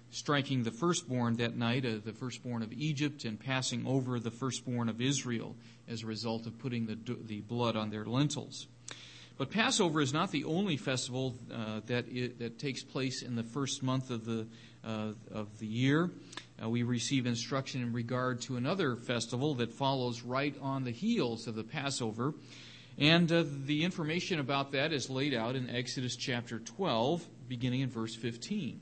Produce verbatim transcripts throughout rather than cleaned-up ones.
striking the firstborn that night, uh, the firstborn of Egypt, and passing over the firstborn of Israel as a result of putting the, the blood on their lintels. But Passover is not the only festival uh, that it, that takes place in the first month of the uh, of the year. Uh, we receive instruction in regard to another festival that follows right on the heels of the Passover, and uh, the information about that is laid out in Exodus chapter twelve, beginning in verse fifteen.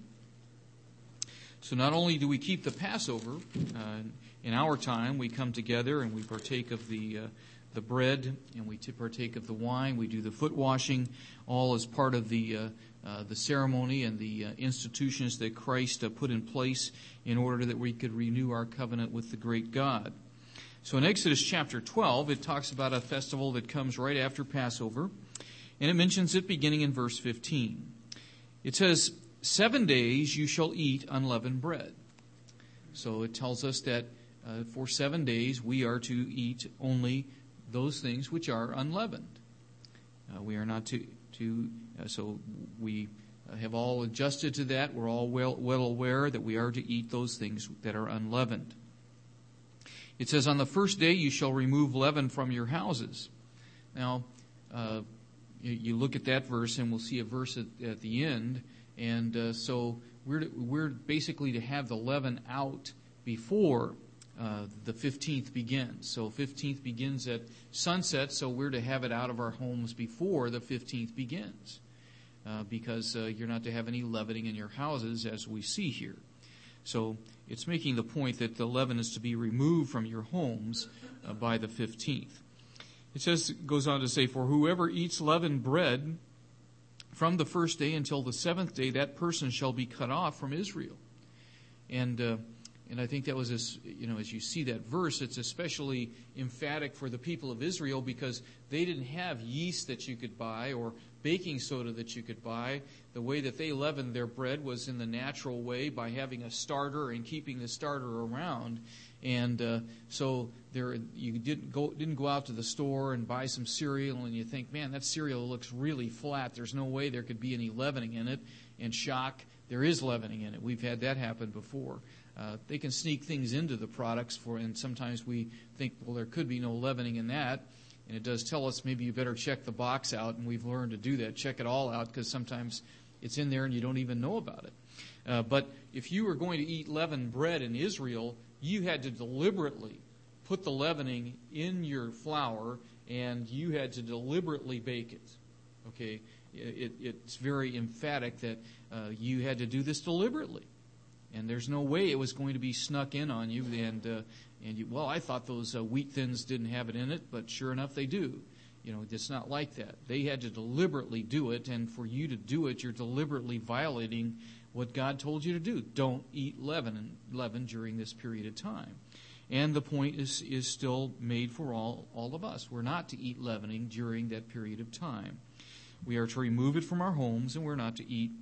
So not only do we keep the Passover, uh, in our time we come together and we partake of the uh, the bread, and we partake of the wine. We do the foot washing, all as part of the uh, uh, the ceremony and the uh, institutions that Christ uh, put in place in order that we could renew our covenant with the great God. So in Exodus chapter twelve, it talks about a festival that comes right after Passover, and it mentions it beginning in verse fifteen. It says, "Seven days you shall eat unleavened bread." So it tells us that uh, for seven days we are to eat only those things which are unleavened. Uh, we are not to, to uh, so we have all adjusted to that. We're all well, well aware that we are to eat those things that are unleavened. It says, "On the first day you shall remove leaven from your houses." Now, uh, you, you look at that verse, and we'll see a verse at, at the end. And uh, so we're to, we're basically to have the leaven out before Uh, the fifteenth begins. So fifteenth begins at sunset, so we're to have it out of our homes before the fifteenth begins. Uh, because uh, you're not to have any leavening in your houses, as we see here. So it's making the point that the leaven is to be removed from your homes uh, by the fifteenth. It says, it goes on to say, "For whoever eats leavened bread from the first day until the seventh day, that person shall be cut off from Israel." And uh, And I think that was, as, you know, as you see that verse, it's especially emphatic for the people of Israel because they didn't have yeast that you could buy or baking soda that you could buy. The way that they leavened their bread was in the natural way by having a starter and keeping the starter around. And uh, so there, you didn't go didn't go out to the store and buy some cereal and you think, man, that cereal looks really flat. There's no way there could be any leavening in it. And shock, there is leavening in it. We've had that happen before. Uh, they can sneak things into the products for, and sometimes we think, well, there could be no leavening in that. And it does tell us maybe you better check the box out, and we've learned to do that. Check it all out, because sometimes it's in there and you don't even know about it. Uh, but if you were going to eat leavened bread in Israel, you had to deliberately put the leavening in your flour, and you had to deliberately bake it. Okay, it, it's very emphatic that uh, you had to do this deliberately. And there's no way it was going to be snuck in on you. And, uh, and you, well, I thought those uh, wheat thins didn't have it in it, but sure enough, they do. You know, it's not like that. They had to deliberately do it, and for you to do it, you're deliberately violating what God told you to do. Don't eat leaven, leaven during this period of time. And the point is is still made for all, all of us. We're not to eat leavening during that period of time. We are to remove it from our homes, and we're not to eat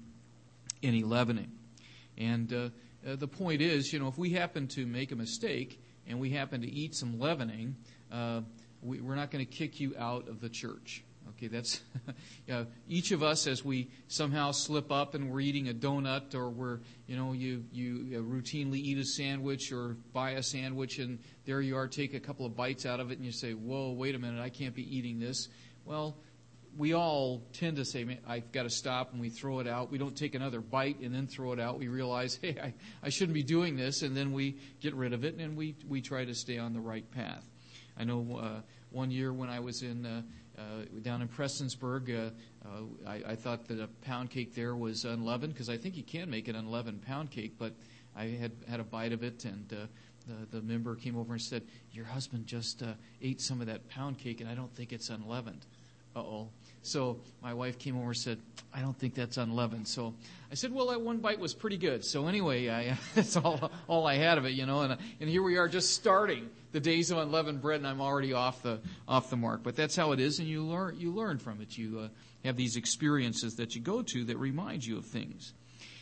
any leavening. And uh, uh, the point is, you know, if we happen to make a mistake and we happen to eat some leavening, uh, we, we're not going to kick you out of the church. Okay, that's you know, each of us, as we somehow slip up and we're eating a donut, or we're, you know, you you routinely eat a sandwich or buy a sandwich, and there you are, take a couple of bites out of it, and you say, "Whoa, wait a minute, I can't be eating this." Well, we all tend to say, "Man, I've got to stop," and we throw it out. We don't take another bite and then throw it out. We realize, hey, I, I shouldn't be doing this, and then we get rid of it, and we, we try to stay on the right path. I know uh, one year when I was in uh, uh, down in Prestonsburg, uh, uh, I, I thought that a pound cake there was unleavened, because I think you can make an unleavened pound cake, but I had had a bite of it, and uh, the, the member came over and said, "Your husband just uh, ate some of that pound cake, and I don't think it's unleavened." Uh-oh. So my wife came over and said, "I don't think that's unleavened." So I said, "Well, that one bite was pretty good." So anyway, I, that's all all I had of it, you know. And and here we are, just starting the days of unleavened bread, and I'm already off the off the mark. But that's how it is, and you learn you learn from it. You uh, have these experiences that you go to that remind you of things.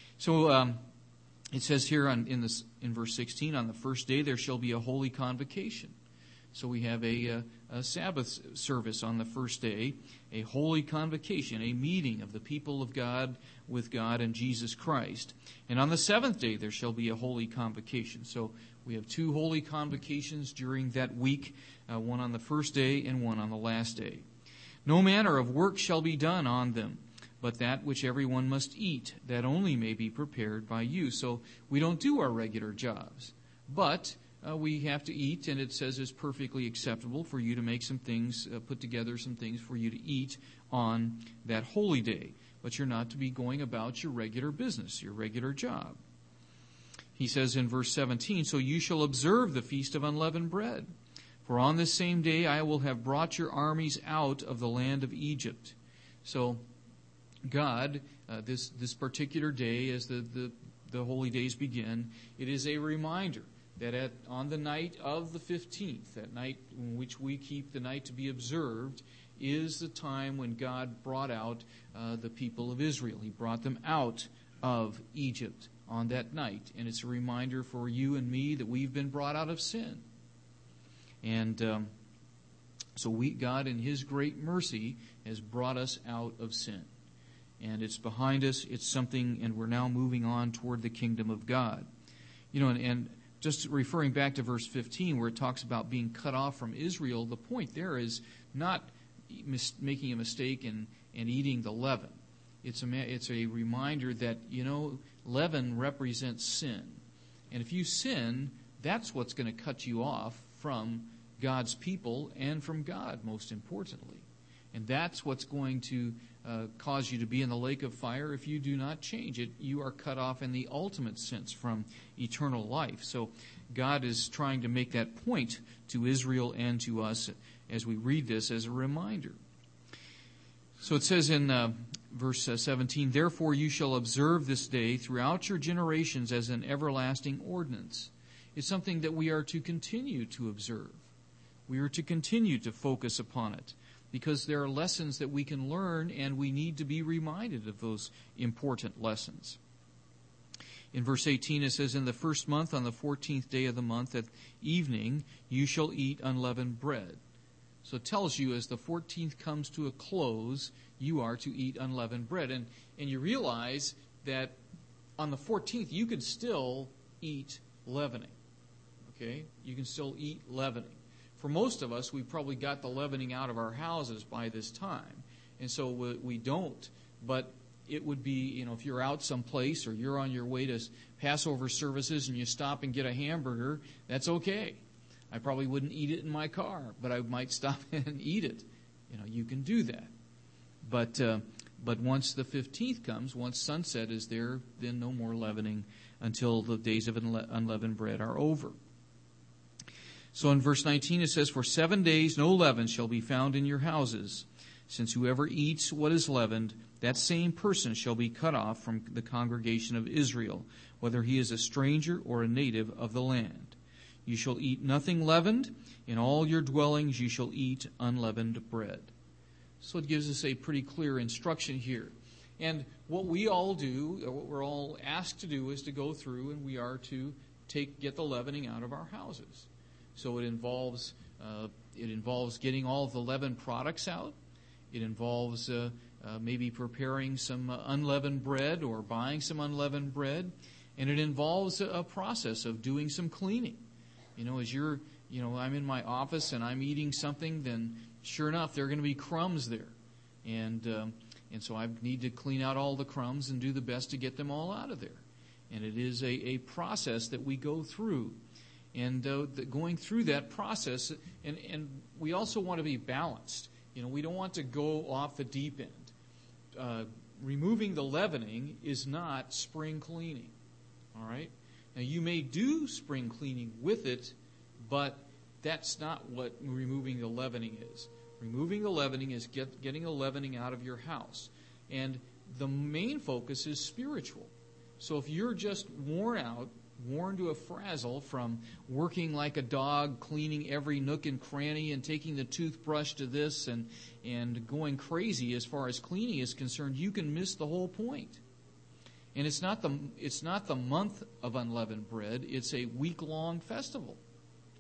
So um, it says here on, in this in verse sixteen, "On the first day there shall be a holy convocation." So we have a, a, a Sabbath service on the first day, a holy convocation, a meeting of the people of God with God and Jesus Christ. And on the seventh day there shall be a holy convocation. So we have two holy convocations during that week, uh, one on the first day and one on the last day. No manner of work shall be done on them, but that which everyone must eat, that only may be prepared by you. So we don't do our regular jobs, but uh, we have to eat, and it says it's perfectly acceptable for you to make some things, uh, put together some things for you to eat on that holy day. But you're not to be going about your regular business, your regular job. He says in verse seventeen, so you shall observe the feast of unleavened bread. For on this same day I will have brought your armies out of the land of Egypt. So God, uh, this this particular day, as the, the, the holy days begin, it is a reminder that at, on the night of the fifteenth, that night in which we keep the night to be observed, is the time when God brought out uh, the people of Israel. He brought them out of Egypt on that night. And it's a reminder for you and me that we've been brought out of sin. And um, so we, God in His great mercy has brought us out of sin. And it's behind us, it's something, and we're now moving on toward the kingdom of God. You know, and, and just referring back to verse fifteen where it talks about being cut off from Israel, the point there is not mis- making a mistake and, and eating the leaven. It's a, it's a reminder that, you know, leaven represents sin. And if you sin, that's what's going to cut you off from God's people and from God, most importantly. And that's what's going to uh, cause you to be in the lake of fire if you do not change it. You are cut off in the ultimate sense from eternal life. So God is trying to make that point to Israel and to us as we read this as a reminder. So it says in uh, verse seventeen, therefore you shall observe this day throughout your generations as an everlasting ordinance. It's something that we are to continue to observe. We are to continue to focus upon it because there are lessons that we can learn and we need to be reminded of those important lessons. In verse eighteen it says, in the first month on the fourteenth day of the month at evening you shall eat unleavened bread. So it tells you as the fourteenth comes to a close, you are to eat unleavened bread. And, and you realize that on the fourteenth you could still eat leavening. Okay? You can still eat leavening. For most of us, we probably got the leavening out of our houses by this time. And so we, we don't. But it would be, you know, if you're out someplace or you're on your way to Passover services and you stop and get a hamburger, that's okay. I probably wouldn't eat it in my car, but I might stop and eat it. You know, you can do that. But uh, but once the fifteenth comes, once sunset is there, then no more leavening until the days of unleavened bread are over. So in verse nineteen it says, for seven days no leaven shall be found in your houses, since whoever eats what is leavened, that same person shall be cut off from the congregation of Israel, whether he is a stranger or a native of the land. You shall eat nothing leavened. In all your dwellings you shall eat unleavened bread. So it gives us a pretty clear instruction here. And what we all do, or what we're all asked to do, is to go through and we are to take get the leavening out of our houses. So it involves uh, it involves getting all of the leavened products out. It involves uh, uh, maybe preparing some uh, unleavened bread or buying some unleavened bread. And it involves a, a process of doing some cleaning. You know, as you're, you know, I'm in my office and I'm eating something, then sure enough, there are going to be crumbs there. And um, and so I need to clean out all the crumbs and do the best to get them all out of there. And it is a, a process that we go through. And uh, the, going through that process, and, and we also want to be balanced. You know, we don't want to go off the deep end. Uh, removing the leavening is not spring cleaning. All right? Now, you may do spring cleaning with it, but that's not what removing the leavening is. Removing the leavening is get, getting the leavening out of your house. And the main focus is spiritual. So if you're just worn out, worn to a frazzle from working like a dog, cleaning every nook and cranny and taking the toothbrush to this and, and going crazy as far as cleaning is concerned, you can miss the whole point. And it's not the it's not the month of unleavened bread. It's a week-long festival.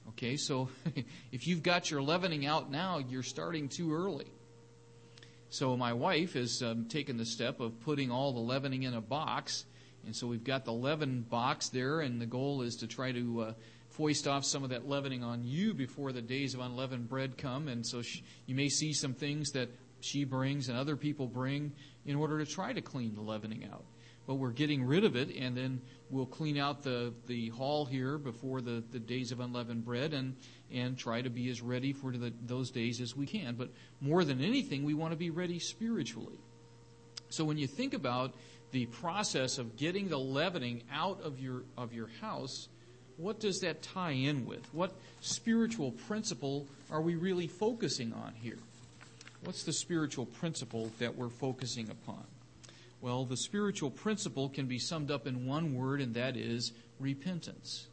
Okay, so if you've got your leavening out now, you're starting too early. So my wife has um, taken the step of putting all the leavening in a box. And so we've got the leaven box there, and the goal is to try to uh, foist off some of that leavening on you before the days of unleavened bread come. And so she, you may see some things that she brings and other people bring in order to try to clean the leavening out. But we're getting rid of it, and then we'll clean out the, the hall here before the, the days of unleavened bread and, and try to be as ready for the, those days as we can. But more than anything, we want to be ready spiritually. So when you think about the process of getting the leavening out of your of your house, what does that tie in with? What spiritual principle are we really focusing on here? What's the spiritual principle that we're focusing upon? Well, the spiritual principle can be summed up in one word, and that is repentance.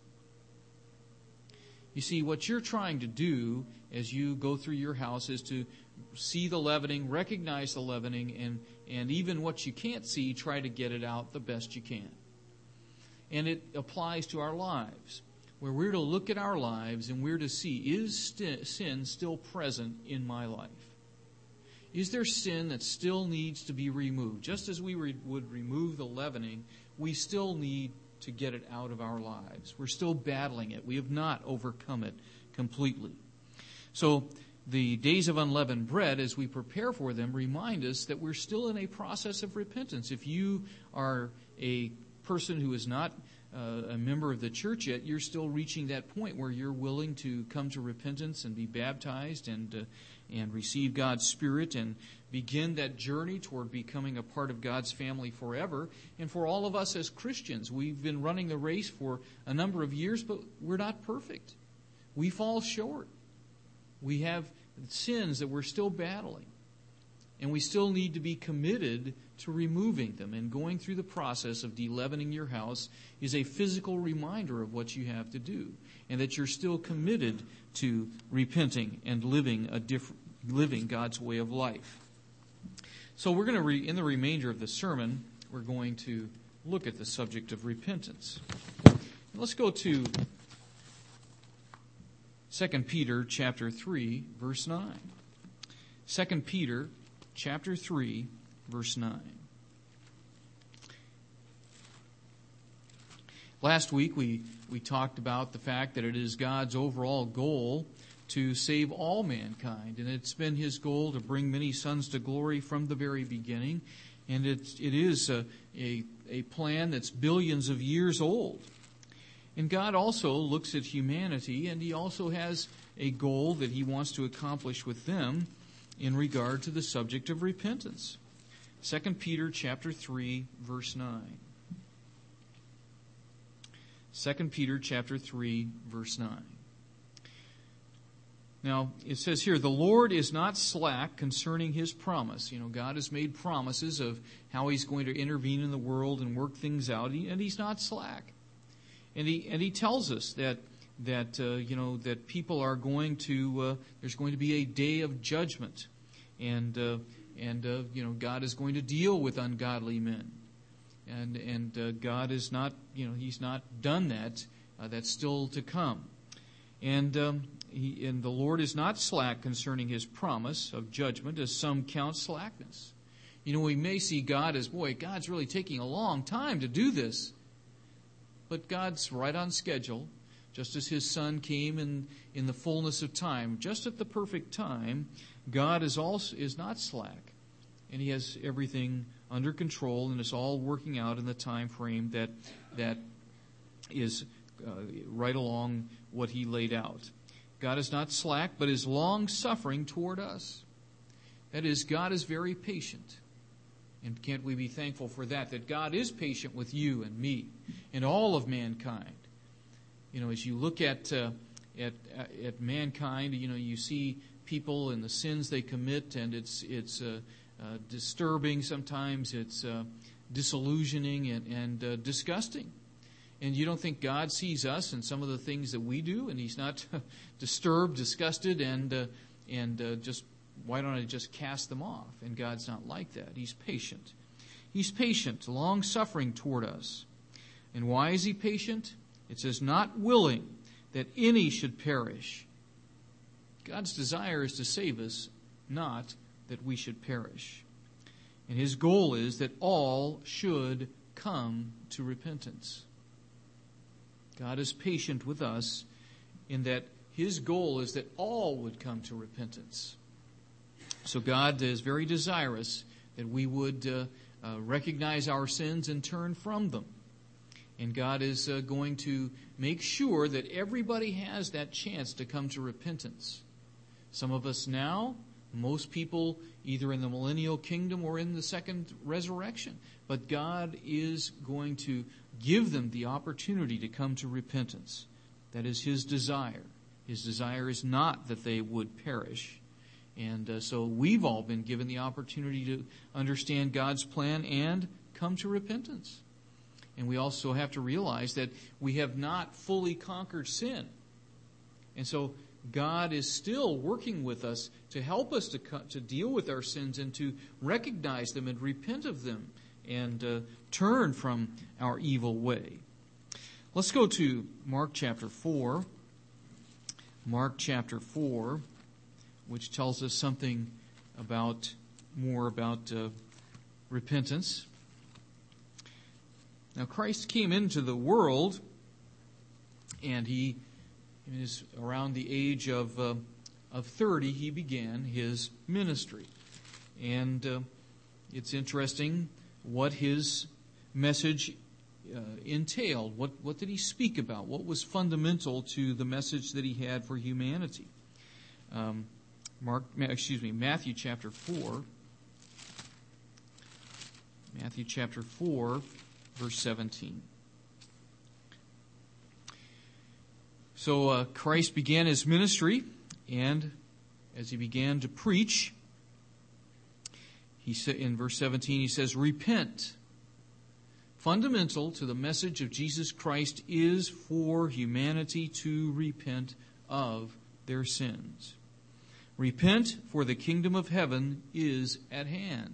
You see, what you're trying to do as you go through your house is to see the leavening, recognize the leavening, and, and even what you can't see, try to get it out the best you can. And it applies to our lives, where we're to look at our lives and we're to see, is st- sin still present in my life? Is there sin that still needs to be removed? Just as we re- would remove the leavening, we still need to get it out of our lives. We're still battling it. We have not overcome it completely. So the days of unleavened bread, as we prepare for them, remind us that we're still in a process of repentance. If you are a person who is not uh, a member of the church yet, you're still reaching that point where you're willing to come to repentance and be baptized and uh, and receive God's Spirit and begin that journey toward becoming a part of God's family forever. And for all of us as Christians, we've been running the race for a number of years, but we're not perfect. We fall short. We have sins that we're still battling. And we still need to be committed to removing them. And going through the process of de-leavening your house is a physical reminder of what you have to do. And that you're still committed to repenting and living a different, living God's way of life. So we're going to, re, in the remainder of the sermon, we're going to look at the subject of repentance. Let's go to Second Peter chapter three, verse nine. Second Peter chapter three, verse nine. Last week we, we talked about the fact that it is God's overall goal to save all mankind. And it's been His goal to bring many sons to glory from the very beginning. And it, it is a, a, a plan that's billions of years old. And God also looks at humanity, and He also has a goal that He wants to accomplish with them in regard to the subject of repentance. Second Peter chapter three, verse nine. Second Peter chapter three, verse nine. Now, it says here, the Lord is not slack concerning His promise. You know, God has made promises of how He's going to intervene in the world and work things out, and He's not slack. And He and He tells us that that uh, you know that people are going to uh, there's going to be a day of judgment, and uh, and uh, you know God is going to deal with ungodly men. And and uh, God is not, you know, He's not done that. Uh, that's still to come. And um, he, and the Lord is not slack concerning His promise of judgment, as some count slackness. You know, we may see God as, boy, God's really taking a long time to do this. But God's right on schedule, just as His Son came in, in the fullness of time, just at the perfect time. God is also is not slack, and He has everything under control, and it's all working out in the time frame that that is uh, right along what He laid out. God is not slack, but is long-suffering toward us. That is, God is very patient. And can't we be thankful for that, that God is patient with you and me and all of mankind. You know, as you look at uh, at at mankind, you know, you see people and the sins they commit, and it's it's uh, Uh, disturbing sometimes, it's uh, disillusioning and, and uh, disgusting. And you don't think God sees us and some of the things that we do, and He's not disturbed, disgusted, and uh, and uh, just, why don't I just cast them off? And God's not like that. He's patient. He's patient, long-suffering toward us. And why is He patient? It says, not willing that any should perish. God's desire is to save us, not that we should perish. And His goal is that all should come to repentance. God is patient with us in that His goal is that all would come to repentance. So God is very desirous that we would uh, uh, recognize our sins and turn from them. And God is uh, going to make sure that everybody has that chance to come to repentance. Some of us now, most people either in the millennial kingdom or in the second resurrection. But God is going to give them the opportunity to come to repentance. That is His desire. His desire is not that they would perish. And uh, so we've all been given the opportunity to understand God's plan and come to repentance. And we also have to realize that we have not fully conquered sin. And so God is still working with us to help us to co- to deal with our sins and to recognize them and repent of them and uh, turn from our evil way. Let's go to Mark chapter four. Mark chapter four, which tells us something about more about uh, repentance. Now, Christ came into the world, and he is around the age of uh, of thirty. He began his ministry, and uh, it's interesting what his message uh, entailed. What what did he speak about? What was fundamental to the message that he had for humanity? Um, Mark, excuse me, Matthew chapter four. Matthew chapter four. Verse seventeen. So uh, Christ began his ministry, and as he began to preach, he said in verse seventeen, he says, "Repent." Fundamental to the message of Jesus Christ is for humanity to repent of their sins. Repent, for the kingdom of heaven is at hand.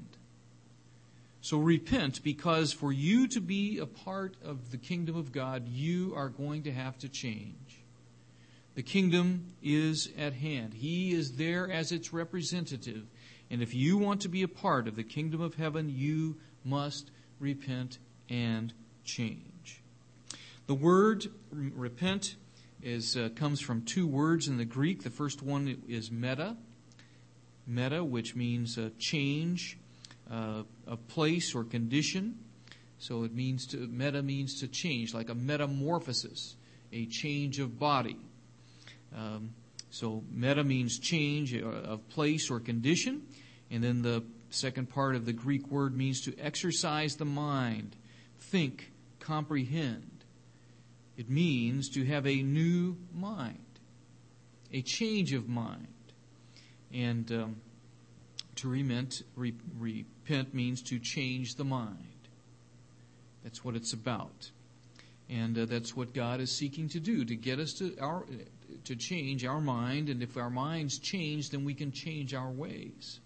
So repent, because for you to be a part of the kingdom of God, you are going to have to change. The kingdom is at hand. He is there as its representative. And if you want to be a part of the kingdom of heaven, you must repent and change. The word repent is uh, comes from two words in the Greek. The first one is meta. Meta, which means uh, change. Uh, a place or condition. So it means to, meta means to change, like a metamorphosis, a change of body. Um, so meta means change of place or condition. And then the second part of the Greek word means to exercise the mind, think, comprehend. It means to have a new mind, a change of mind. And um, to repent, re, repent means to change the mind. That's what it's about. And uh, that's what God is seeking to do, to get us to our to change our mind. And if our minds change, then we can change our ways.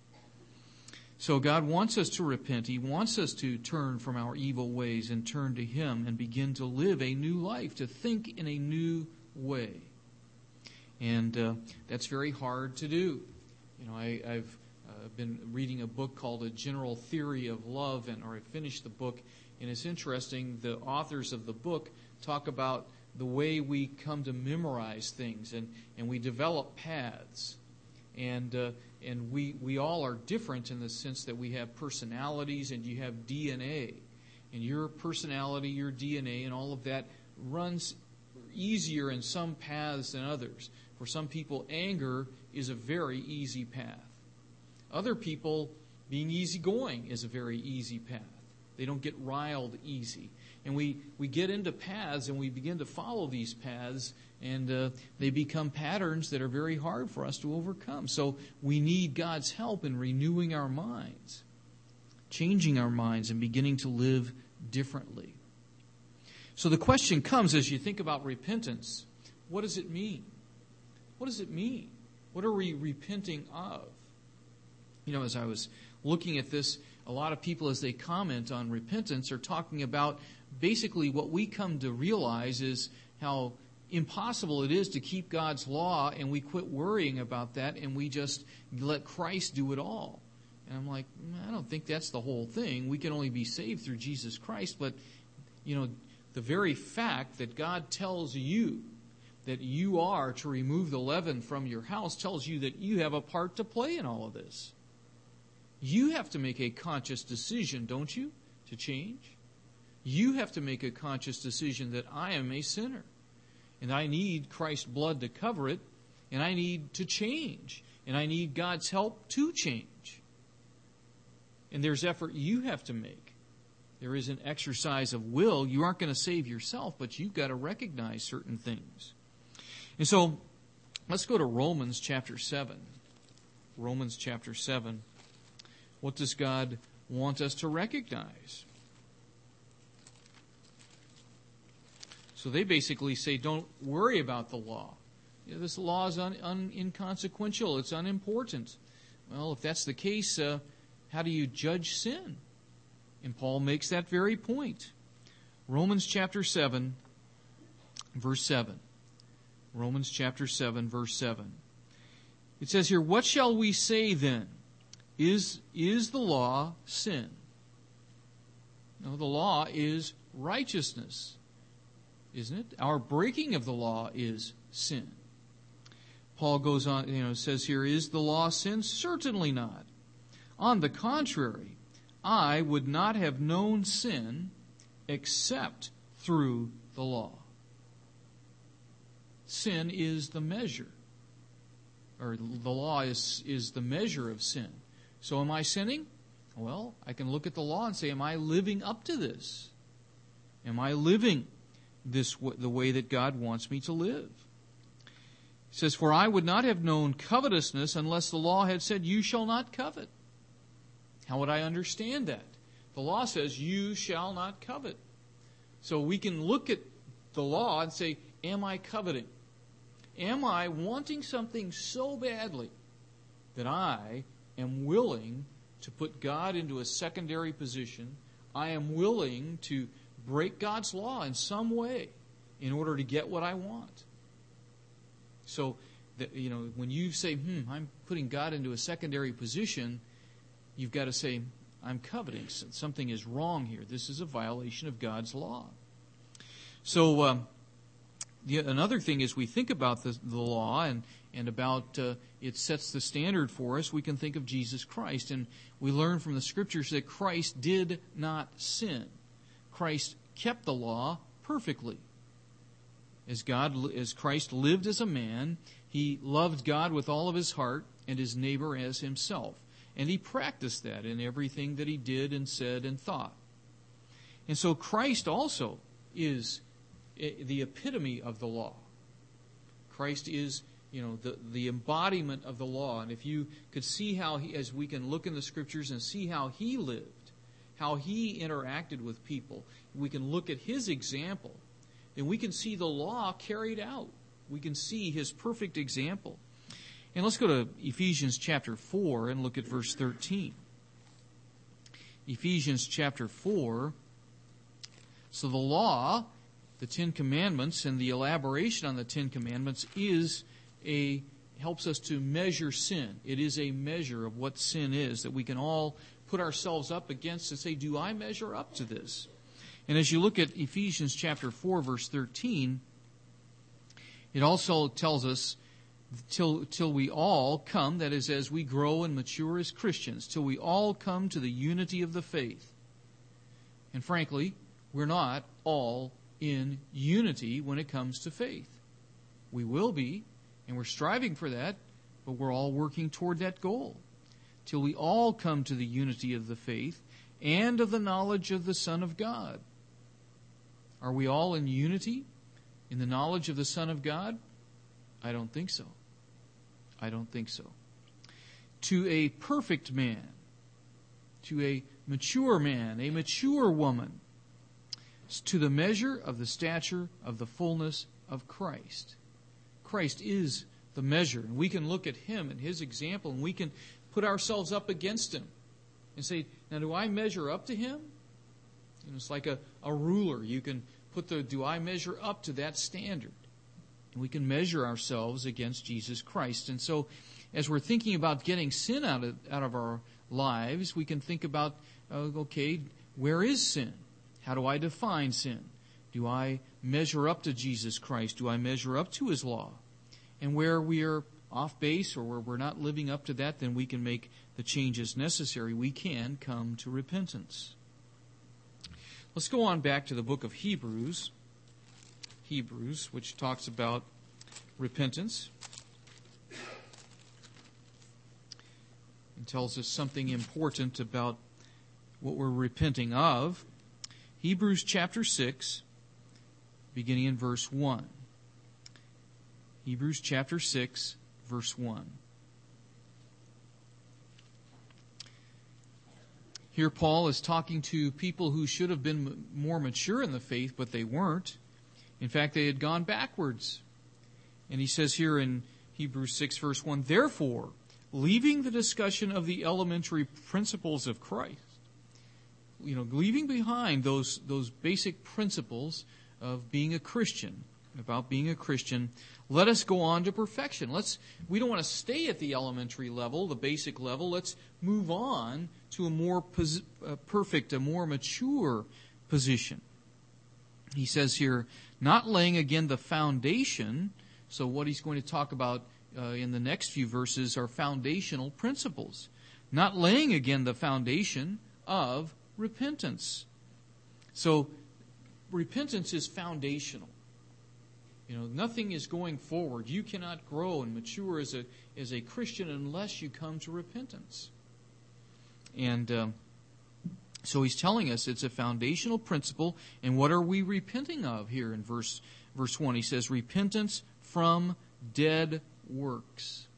So God wants us to repent. He wants us to turn from our evil ways and turn to Him and begin to live a new life, to think in a new way. And uh, that's very hard to do. You know, I, I've uh, been reading a book called A General Theory of Love, and or I finished the book, and it's interesting. The authors of the book talk about the way we come to memorize things, and, and we develop paths. And uh, and we, we all are different in the sense that we have personalities and you have D N A. And your personality, your D N A, and all of that runs easier in some paths than others. For some people, anger is a very easy path. Other people, being easygoing is a very easy path. They don't get riled easy. And we, we get into paths and we begin to follow these paths, and uh, they become patterns that are very hard for us to overcome. So we need God's help in renewing our minds, changing our minds, and beginning to live differently. So the question comes as you think about repentance, what does it mean? What does it mean? What are we repenting of? You know, as I was looking at this, a lot of people, as they comment on repentance, are talking about basically what we come to realize is how impossible it is to keep God's law, and we quit worrying about that and we just let Christ do it all. And I'm like, I don't think that's the whole thing. We can only be saved through Jesus Christ, but, you know, the very fact that God tells you that you are to remove the leaven from your house tells you that you have a part to play in all of this. You have to make a conscious decision, don't you, to change? You have to make a conscious decision that I am a sinner, and I need Christ's blood to cover it, and I need to change, and I need God's help to change. And there's effort you have to make. There is an exercise of will. You aren't going to save yourself, but you've got to recognize certain things. And so, let's go to Romans chapter seven. Romans chapter seven. What does God want us to recognize? So they basically say, don't worry about the law. You know, this law is un, un, inconsequential. It's unimportant. Well, if that's the case, uh, how do you judge sin? And Paul makes that very point. Romans chapter seven, verse seven. Romans chapter seven, verse seven. It says here, what shall we say then? Is, is the law sin? No, the law is righteousness, isn't it? Our breaking of the law is sin. Paul goes on, you know, says here, is the law sin? Certainly not. On the contrary, I would not have known sin except through the law. Sin is the measure, or the law is, is the measure of sin. So am I sinning? Well, I can look at the law and say, am I living up to this? Am I living this the way that God wants me to live? It says, for I would not have known covetousness unless the law had said, you shall not covet. How would I understand that? The law says, you shall not covet. So we can look at the law and say, am I coveting? Am I wanting something so badly that I am willing to put God into a secondary position? I am willing to break God's law in some way in order to get what I want. So, that, you know, when you say, hmm, I'm putting God into a secondary position, you've got to say, I'm coveting. Something is wrong here. This is a violation of God's law. So, um, the, another thing is we think about the, the law and, and about uh, it sets the standard for us. We can think of Jesus Christ. And we learn from the Scriptures that Christ did not sin. Christ kept the law perfectly. As God, as Christ lived as a man, he loved God with all of his heart and his neighbor as himself. And he practiced that in everything that he did and said and thought. And so Christ also is the epitome of the law. Christ is, you know, the, the embodiment of the law. And if you could see how he, as we can look in the Scriptures and see how he lived, how he interacted with people, we can look at his example, then we can see the law carried out. We can see his perfect example. And let's go to Ephesians chapter four and look at verse thirteen. Ephesians chapter four. So the law, the Ten Commandments, and the elaboration on the Ten Commandments is a helps us to measure sin. It is a measure of what sin is that we can all put ourselves up against and say, do I measure up to this? And as you look at Ephesians chapter four, verse thirteen, it also tells us, till, till we all come, that is, as we grow and mature as Christians, till we all come to the unity of the faith. And frankly, we're not all in unity when it comes to faith. We will be, and we're striving for that, but we're all working toward that goal. Till we all come to the unity of the faith and of the knowledge of the Son of God. Are we all in unity in the knowledge of the Son of God? I don't think so. I don't think so. To a perfect man, to a mature man, a mature woman, to the measure of the stature of the fullness of Christ. Christ is the measure, and we can look at him and his example, and we can put ourselves up against him and say, now do I measure up to him? You know, it's like a, a ruler. You can put the, do I measure up to that standard? We can measure ourselves against Jesus Christ. And so as we're thinking about getting sin out of, out of our lives, we can think about, uh, okay, where is sin? How do I define sin? Do I measure up to Jesus Christ? Do I measure up to His law? And where we are off base or where we're not living up to that, then we can make the changes necessary. We can come to repentance. Let's go on back to the book of Hebrews. Hebrews, which talks about repentance. And tells us something important about what we're repenting of. Hebrews chapter six, beginning in verse one. Hebrews chapter six, verse one. Here Paul is talking to people who should have been more mature in the faith, but they weren't. In fact, they had gone backwards. And he says here in Hebrews six, verse one, therefore, leaving the discussion of the elementary principles of Christ, you know, leaving behind those those basic principles of being a Christian, about being a Christian, let us go on to perfection. Let's we don't want to stay at the elementary level, the basic level. Let's move on to a more pos- uh, perfect, a more mature position. He says here, not laying again the foundation. So what he's going to talk about uh, in the next few verses are foundational principles. Not laying again the foundation of repentance. So repentance is foundational. You know, nothing is going forward. You cannot grow and mature as a as a Christian unless you come to repentance. And um, so he's telling us it's a foundational principle. And what are we repenting of here in verse verse one? He says, repentance from dead works.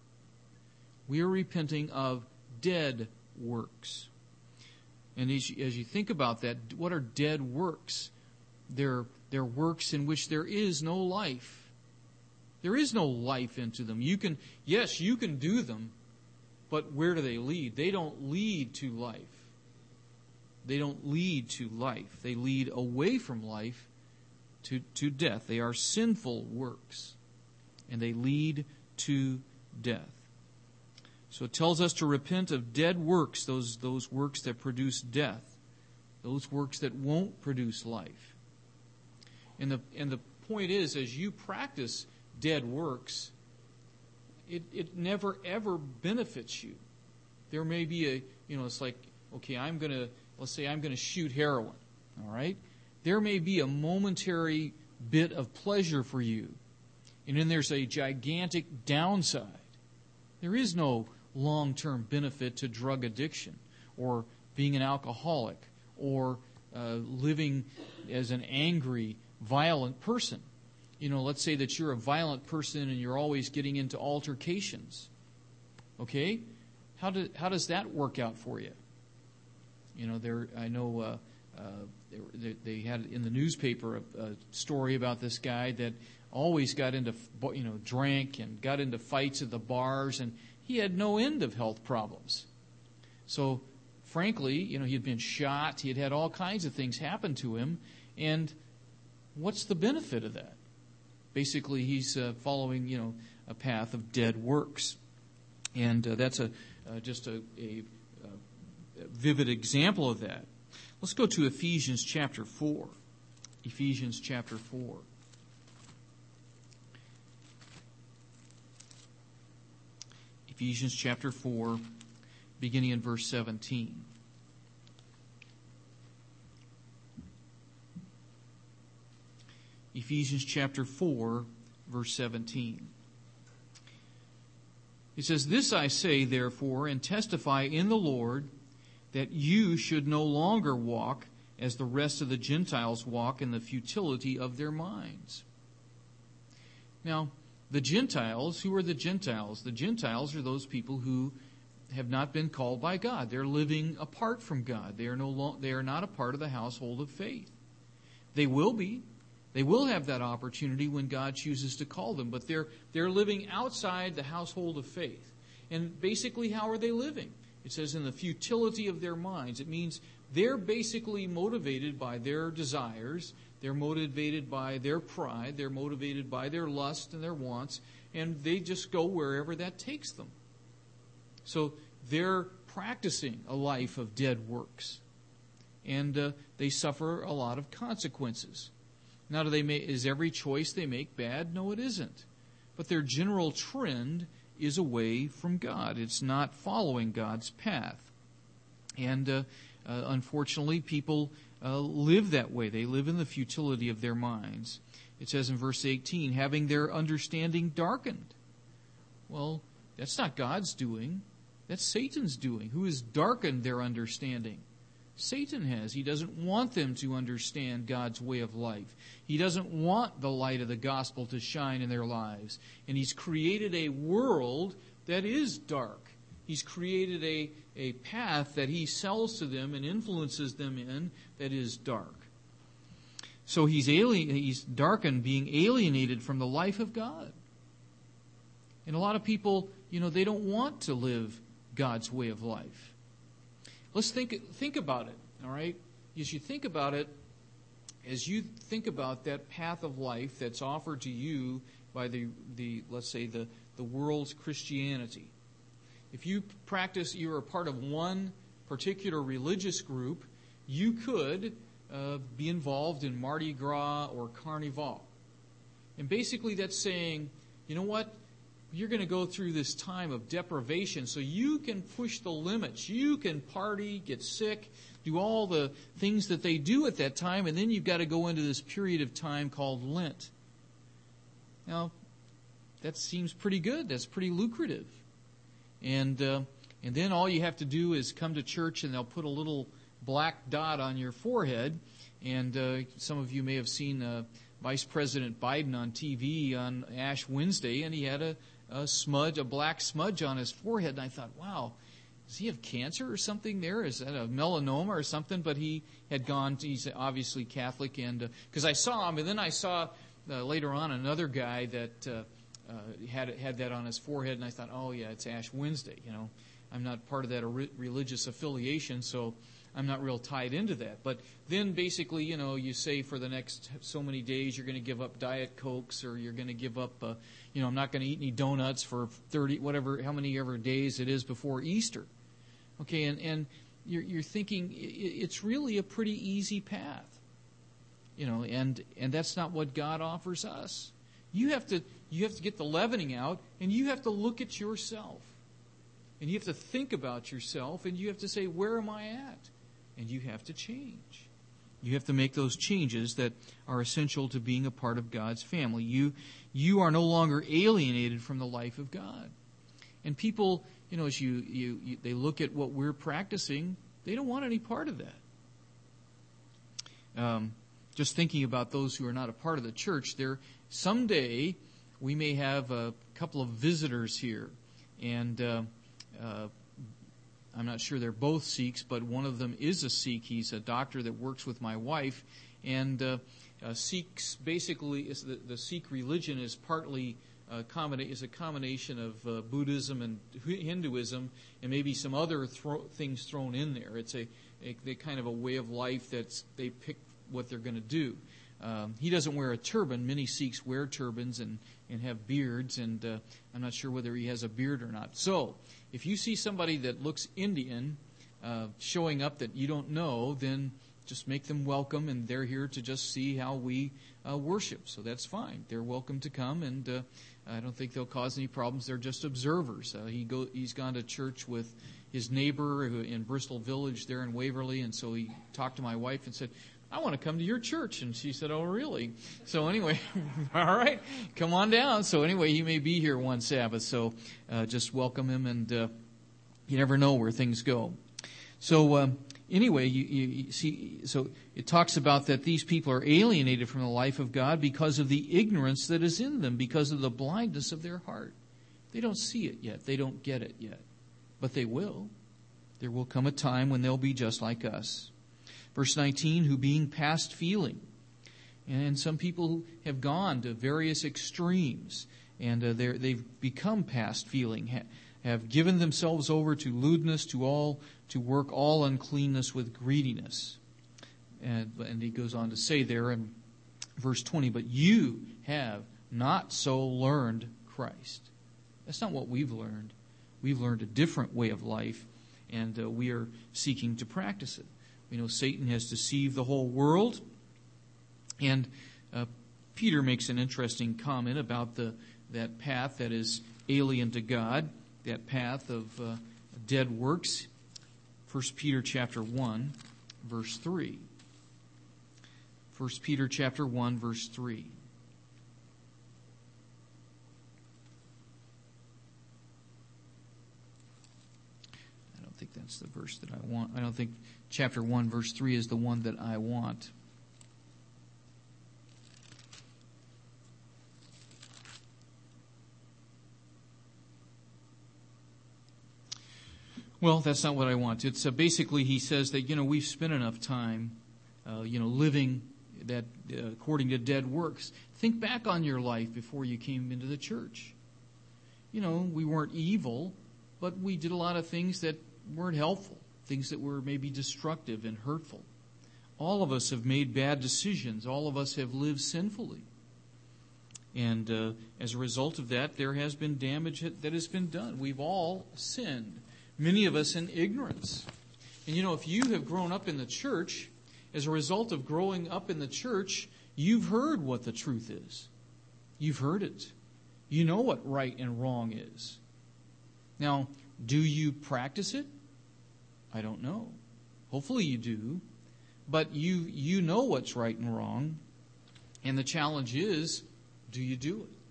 We are repenting of dead works. And as you, as you think about that, what are dead works? They're, they're works in which there is no life. There is no life into them. You can, yes, you can do them, but where do they lead? They don't lead to life. They don't lead to life. They lead away from life to, to death. They are sinful works, and they lead to death. So it tells us to repent of dead works, those, those works that produce death, those works that won't produce life. And the, and the point is, as you practice dead works, it, it never ever benefits you. There may be a, you know, it's like, okay, I'm going to, let's say I'm going to shoot heroin, all right? There may be a momentary bit of pleasure for you, and then there's a gigantic downside. There is no long-term benefit to drug addiction or being an alcoholic or uh, living as an angry, violent person. You know, let's say that you're a violent person and you're always getting into altercations. Okay? How do, how does that work out for you? You know, there. I know uh, uh, they, they had in the newspaper a, a story about this guy that always got into, you know, drank and got into fights at the bars, and he had no end of health problems. So, frankly, you know, he had been shot. He had had all kinds of things happen to him. And what's the benefit of that? Basically, he's uh, following, you know, a path of dead works. And uh, that's a uh, just a, a, a vivid example of that. Let's go to Ephesians chapter four. Ephesians chapter four. Ephesians chapter four, beginning in verse seventeen. Ephesians chapter four, verse seventeen. It says, "This I say, therefore, and testify in the Lord, that you should no longer walk as the rest of the Gentiles walk in the futility of their minds." Now, the Gentiles, who are the Gentiles? The Gentiles are those people who have not been called by God. They're living apart from God. They are no lo- they are not a part of the household of faith. They will be. They will have that opportunity when God chooses to call them, but they're they're living outside the household of faith. And basically, how are they living? It says in the futility of their minds. It means they're basically motivated by their desires. They're motivated by their pride. They're motivated by their lust and their wants. And they just go wherever that takes them. So they're practicing a life of dead works. And uh, they suffer a lot of consequences. Now, do they make, is every choice they make bad? No, it isn't. But their general trend is away from God. It's not following God's path. And uh, uh, unfortunately, people uh, live that way. They live in the futility of their minds. It says in verse eighteen, having their understanding darkened. Well, that's not God's doing. That's Satan's doing, who has darkened their understanding. Satan has. He doesn't want them to understand God's way of life. He doesn't want the light of the gospel to shine in their lives. And he's created a world that is dark. He's created a, a path that he sells to them and influences them in that is dark. So he's alien, he's darkened, being alienated from the life of God. And a lot of people, you know, they don't want to live God's way of life. Let's think think about it, all right? As you think about it, as you think about that path of life that's offered to you by the, the let's say, the, the world's Christianity. If you practice, you're a part of one particular religious group, you could uh, be involved in Mardi Gras or Carnival. And basically that's saying, you know what? You're going to go through this time of deprivation so you can push the limits. You can party, get sick, do all the things that they do at that time, and then you've got to go into this period of time called Lent. Now, that seems pretty good. That's pretty lucrative. And uh, and then all you have to do is come to church and they'll put a little black dot on your forehead. And uh, some of you may have seen uh, Vice President Biden on T V on Ash Wednesday, and he had a, a smudge, a black smudge on his forehead. And I thought, wow, does he have cancer or something there? Is that a melanoma or something? But he had gone, to, he's obviously Catholic. And because uh, I saw him, and then I saw uh, later on another guy that uh, uh, had had that on his forehead. And I thought, oh, yeah, it's Ash Wednesday. You know, I'm not part of that re- religious affiliation, so I'm not real tied into that. But then basically, you know, you say for the next so many days you're going to give up Diet Cokes, or you're going to give up, uh, you know, I'm not going to eat any donuts for thirty, whatever, how many ever days it is before Easter. Okay, and, and you're, you're thinking it's really a pretty easy path. You know, and, and that's not what God offers us. You have to, you have to get the leavening out, and you have to look at yourself. And you have to think about yourself, and you have to say, where am I at? And you have to change. You have to make those changes that are essential to being a part of God's family. You you are no longer alienated from the life of God. And people, you know, as you, you, you they look at what we're practicing, they don't want any part of that. Um, just thinking about those who are not a part of the church, there someday we may have a couple of visitors here, and uh, uh, I'm not sure they're both Sikhs, but one of them is a Sikh. He's a doctor that works with my wife. And uh, uh, Sikhs, basically, is the, the Sikh religion is partly uh, combina- is a combination of uh, Buddhism and Hinduism, and maybe some other thro- things thrown in there. It's a, a they kind of a way of life that's they pick what they're going to do. Um, he doesn't wear a turban. Many Sikhs wear turbans and, and have beards, and uh, I'm not sure whether he has a beard or not. So, if you see somebody that looks Indian uh, showing up that you don't know, then just make them welcome, and they're here to just see how we uh, worship. So that's fine. They're welcome to come, and uh, I don't think they'll cause any problems. They're just observers. Uh, he go, he's gone to church with his neighbor who, in Bristol Village there in Waverly, and so he talked to my wife and said, I want to come to your church. And she said, oh, really? So anyway, all right, come on down. So anyway, he may be here one Sabbath. So uh, just welcome him, and uh, you never know where things go. So um, anyway, you, you, you see, so it talks about that these people are alienated from the life of God because of the ignorance that is in them, because of the blindness of their heart. They don't see it yet. They don't get it yet. But they will. There will come a time when they'll be just like us. Verse nineteen, who being past feeling. And some people have gone to various extremes, and uh, they've become past feeling, ha- have given themselves over to lewdness, to all to work all uncleanness with greediness. And, and he goes on to say there in Verse twenty, but you have not so learned Christ. That's not what we've learned. We've learned a different way of life, and uh, we are seeking to practice it. We know Satan has deceived the whole world, and uh, Peter makes an interesting comment about the that path that is alien to God, that path of uh, dead works. First Peter chapter one, verse three. First Peter chapter one, verse three. I don't think that's the verse that I want. I don't think chapter one, verse three is the one that I want. Well, that's not what I want. It's uh, basically he says that, you know, we've spent enough time, uh, you know, living that uh, according to dead works. Think back on your life before you came into the church. You know, we weren't evil, but we did a lot of things that weren't helpful, things that were maybe destructive and hurtful. All of us have made bad decisions. All of us have lived sinfully. And uh, as a result of that, there has been damage that has been done. We've all sinned. Many of us in ignorance. And you know, if you have grown up in the church, as a result of growing up in the church, you've heard what the truth is. You've heard it. You know what right and wrong is. Now, do you practice it? I don't know. Hopefully you do. But you you know what's right and wrong. And the challenge is, do you do it?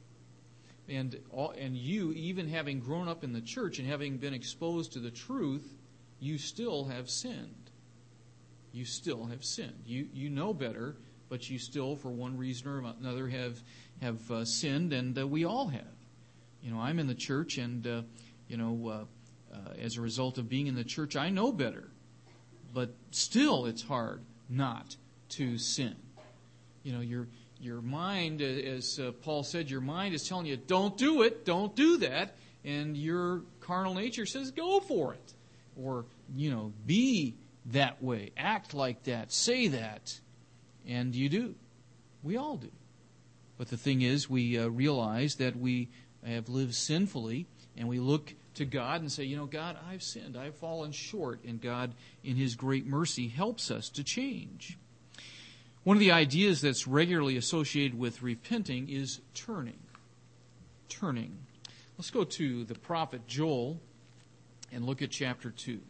And and you, even having grown up in the church and having been exposed to the truth, you still have sinned. You still have sinned. You you know better, but you still, for one reason or another, have have uh, sinned, and uh, we all have. You know, I'm in the church, and uh, you know, uh, uh, as a result of being in the church, I know better. But still, it's hard not to sin. You know, you're. Your mind, as uh, Paul said, your mind is telling you, don't do it, don't do that. And your carnal nature says, go for it. Or, you know, be that way, act like that, say that. And you do. We all do. But the thing is, we uh, realize that we have lived sinfully, and we look to God and say, you know, God, I've sinned, I've fallen short. And God, in His great mercy, helps us to change. One of the ideas that's regularly associated with repenting is turning. Turning. Let's go to the prophet Joel and look at chapter two.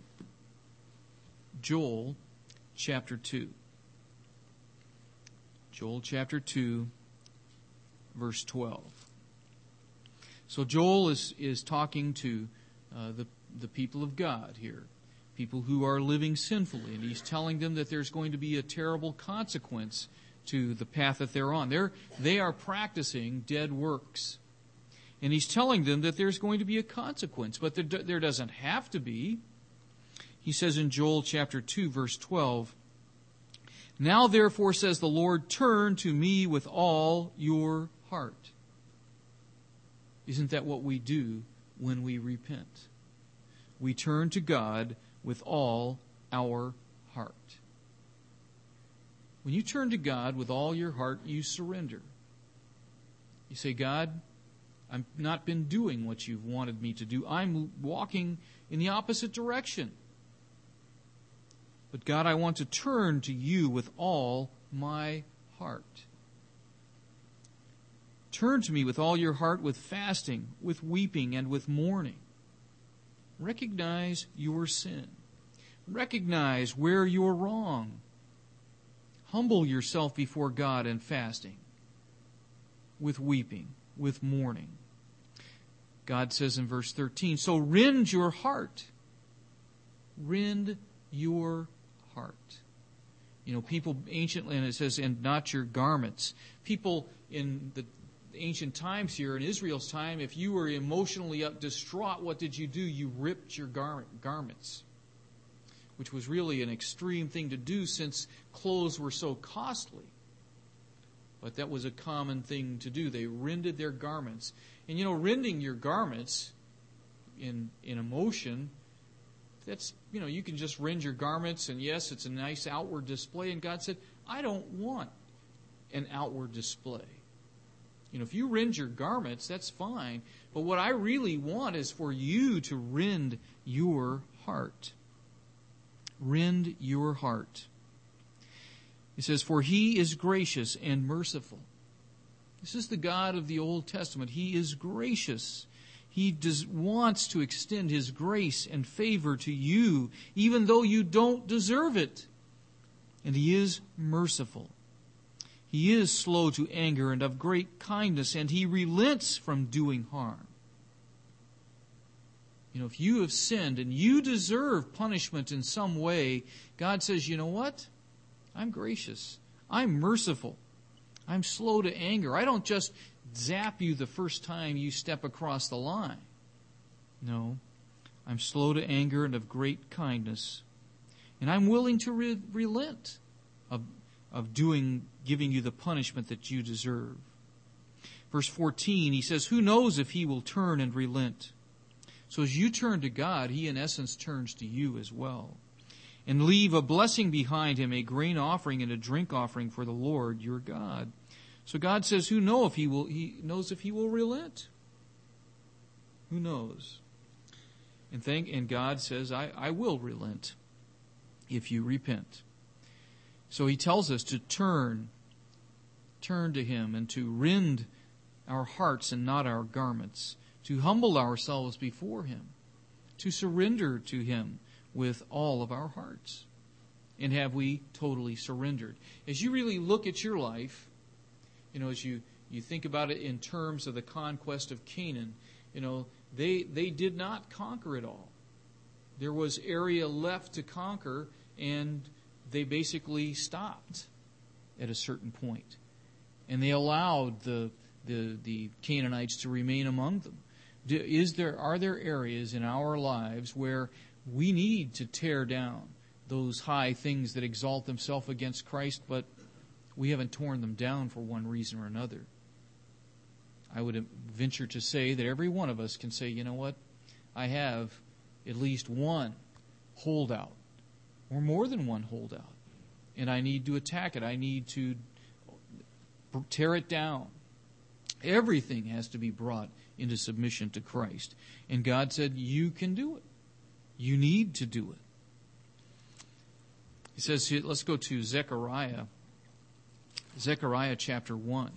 Joel chapter two. Joel chapter two, verse twelve. So Joel is, is talking to uh, the, the people of God here. People who are living sinfully, and he's telling them that there's going to be a terrible consequence to the path that they're on. They're, they are practicing dead works. And he's telling them that there's going to be a consequence, but there, there doesn't have to be. He says in Joel chapter two, verse twelve, now therefore, says the Lord, turn to me with all your heart. Isn't that what we do when we repent? We turn to God with all our heart. When you turn to God with all your heart, you surrender. You say, God, I've not been doing what you've wanted me to do. I'm walking in the opposite direction. But God, I want to turn to you with all my heart. Turn to me with all your heart, with fasting, with weeping, and with mourning. Recognize your sin. Recognize where you're wrong. Humble yourself before God in fasting, with weeping, with mourning. God says in verse thirteen, so rend your heart. Rend your heart. You know, people anciently, and it says, and not your garments. People in the ancient times here, in Israel's time, if you were emotionally up, distraught, what did you do? You ripped your gar- garments, which was really an extreme thing to do since clothes were so costly. But that was a common thing to do. They rended their garments. And you know, rending your garments in in emotion, that's, you know, you can just rend your garments, and yes, it's a nice outward display. And God said, I don't want an outward display. You know, if you rend your garments, that's fine. But what I really want is for you to rend your heart. Rend your heart. It says, for He is gracious and merciful. This is the God of the Old Testament. He is gracious. He does, wants to extend His grace and favor to you, even though you don't deserve it. And He is merciful. He is slow to anger and of great kindness, and He relents from doing harm. You know, if you have sinned and you deserve punishment in some way, God says, you know what? I'm gracious. I'm merciful. I'm slow to anger. I don't just zap you the first time you step across the line. No, I'm slow to anger and of great kindness. And I'm willing to re- relent of, of doing, giving you the punishment that you deserve. Verse fourteen, he says, who knows if He will turn and relent? So as you turn to God, He in essence turns to you as well. And leave a blessing behind Him, a grain offering and a drink offering for the Lord your God. So God says, who know if He will, He knows if He will relent? Who knows? And thank, and God says, I, I will relent if you repent. So He tells us to turn, turn to Him and to rend our hearts and not our garments, to humble ourselves before Him, to surrender to Him with all of our hearts. And have we totally surrendered? As you really look at your life, you know, as you, you think about it in terms of the conquest of Canaan, you know, they they did not conquer it all. There was area left to conquer, and they basically stopped at a certain point. And they allowed the the, the Canaanites to remain among them. Is there are there areas in our lives where we need to tear down those high things that exalt themselves against Christ, but we haven't torn them down for one reason or another? I would venture to say that every one of us can say, you know what? I have at least one holdout, or more than one holdout, and I need to attack it. I need to tear it down. Everything has to be brought into submission to Christ. And God said, you can do it. You need to do it. He says, let's go to Zechariah. Zechariah chapter one.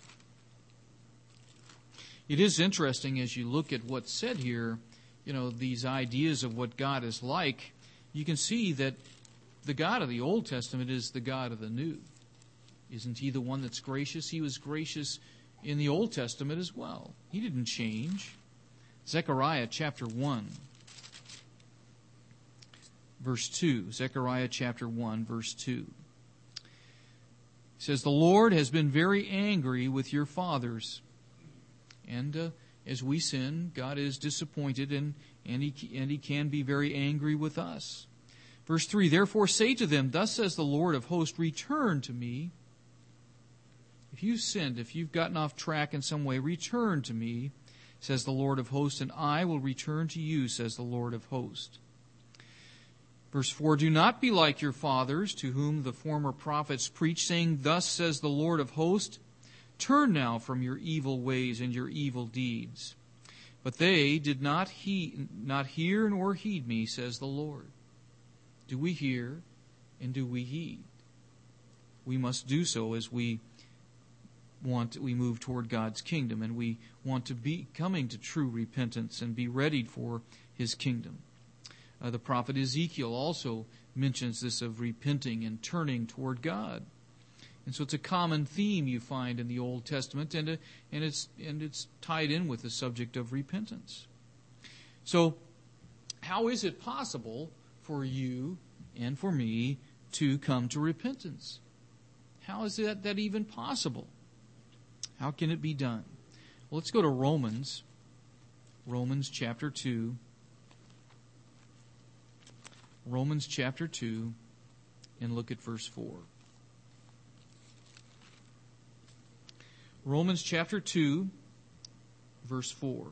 It is interesting as you look at what's said here, you know, these ideas of what God is like, you can see that the God of the Old Testament is the God of the New. Isn't He the one that's gracious? He was gracious in the Old Testament as well. He didn't change. Zechariah chapter one, verse two. Zechariah chapter one, verse two. It says, the Lord has been very angry with your fathers. And uh, as we sin, God is disappointed, and, and, he, and He can be very angry with us. Verse three, therefore say to them, thus says the Lord of hosts, return to me. If you've sinned, if you've gotten off track in some way, return to me, says the Lord of hosts, and I will return to you, says the Lord of hosts. Verse four, do not be like your fathers, to whom the former prophets preached, saying, thus says the Lord of hosts, turn now from your evil ways and your evil deeds. But they did not heed, not hear nor heed me, says the Lord. Do we hear and do we heed? We must do so as we want, we move toward God's kingdom, and we want to be coming to true repentance and be ready for His kingdom. Uh, the prophet Ezekiel also mentions this of repenting and turning toward God. And so it's a common theme you find in the Old Testament, and, uh, and, it's, and it's tied in with the subject of repentance. So how is it possible for you and for me to come to repentance? How is that, that even possible? How can it be done? Well, let's go to Romans, Romans chapter two. Romans chapter two, and look at verse four. Romans chapter two, verse four.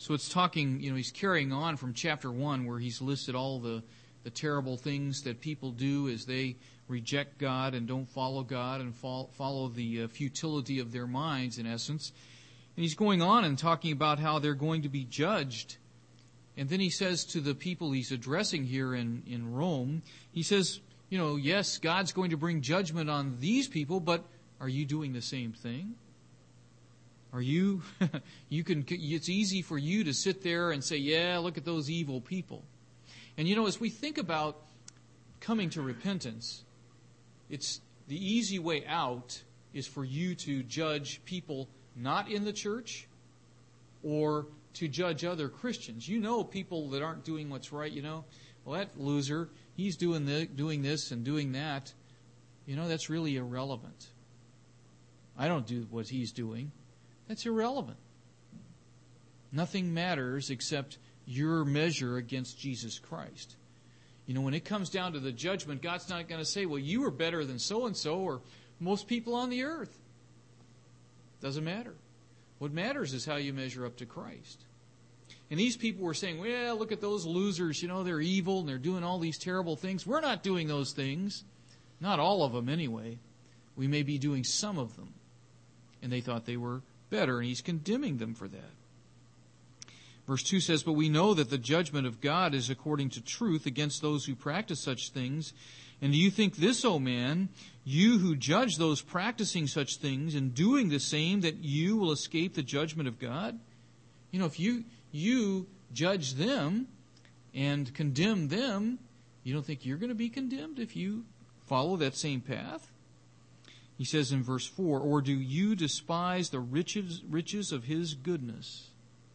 So it's talking, you know, he's carrying on from chapter one where he's listed all the, the terrible things that people do as they reject God and don't follow God and fol- follow the uh, futility of their minds, in essence. And he's going on and talking about how they're going to be judged. And then he says to the people he's addressing here in, in Rome, he says, you know, yes, God's going to bring judgment on these people, but are you doing the same thing? Are you, you can, it's easy for you to sit there and say, yeah, look at those evil people. And you know, as we think about coming to repentance, it's the easy way out is for you to judge people not in the church or to judge other Christians. You know people that aren't doing what's right, you know, well, that loser, he's doing the, doing this and doing that. You know, that's really irrelevant. I don't do what he's doing. That's irrelevant. Nothing matters except your measure against Jesus Christ. You know, when it comes down to the judgment, God's not going to say, well, you are better than so-and-so or most people on the earth. Doesn't matter. What matters is how you measure up to Christ. And these people were saying, well, look at those losers. You know, they're evil and they're doing all these terrible things. We're not doing those things. Not all of them anyway. We may be doing some of them. And they thought they were better, and he's condemning them for that. Verse two says, but we know that the judgment of God is according to truth against those who practice such things. And do you think this, O man, you who judge those practicing such things and doing the same, that you will escape the judgment of God? You know, if you you judge them and condemn them, you don't think you're going to be condemned if you follow that same path? He says in verse four, or do you despise the riches, riches of His goodness?